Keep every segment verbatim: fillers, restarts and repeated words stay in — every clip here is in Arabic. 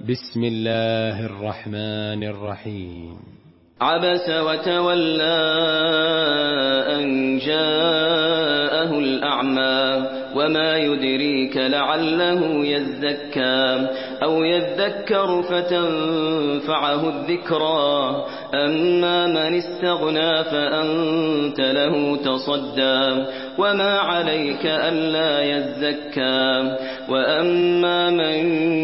بسم الله الرحمن الرحيم. عبس وتولى أن جاءه الأعمى وما يدريك لعله يزكى أو يذكر فتنفعه الذكرى أما من استغنى فأنت له تصدى وما عليك ألا يزكى وأما من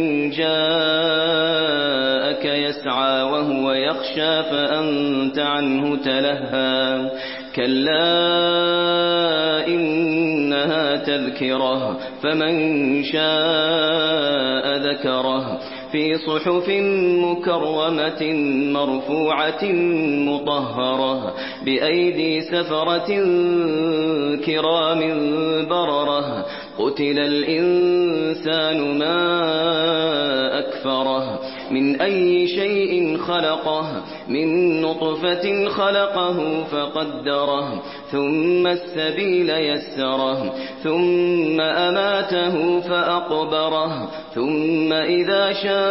جاءك يسعى وهو يخشى فأنت عنه تلهى كلا إنها تذكرة فمن شاء ذكره في صحف مكرمة مرفوعة مطهرة بأيدي سفرة كرام بررة قتل الإنسان ما أكفره من أي شيء خلقه من نطفة خلقه فقدره ثم السبيل يسره ثم أماته فأقبره ثم إذا شاء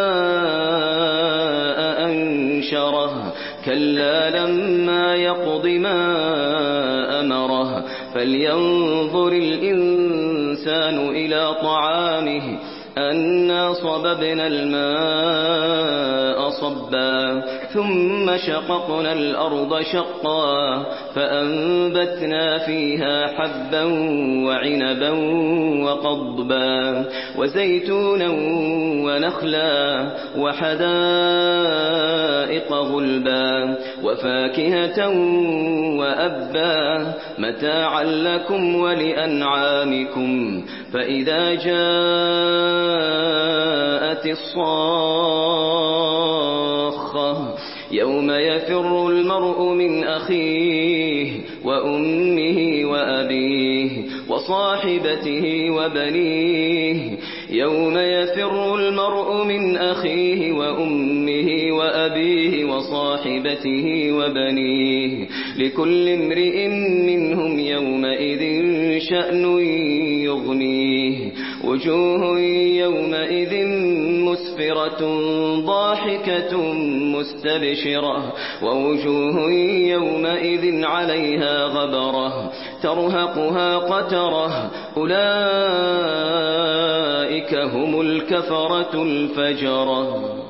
أنشره كلا لما يقض ما أمره فلينظر الإنسان إلى طعامه أنا صببنا الماء صبا ثم شققنا الأرض شقا فأنبتنا فيها حبا وعنبا وقضبا وزيتونا ونخلا وحدائق غلبا وفاكهة وأبا متاعا لكم ولأنعامكم فإذا جاءت الصاخة يوم يفر المرء من أخيه وأمه وأبيه وصاحبته وبنيه يوم يفر المرء من أخيه وأمه وأبيه وصاحبته وبنيه لكل امرئ منهم يومئذ شأن يغنيه وجوه يومئذ مسفرة ضاحكة مستبشرة ووجوه يومئذ عليها غبرة ترهقها قترة أولئك هم الكفرة الفجرة.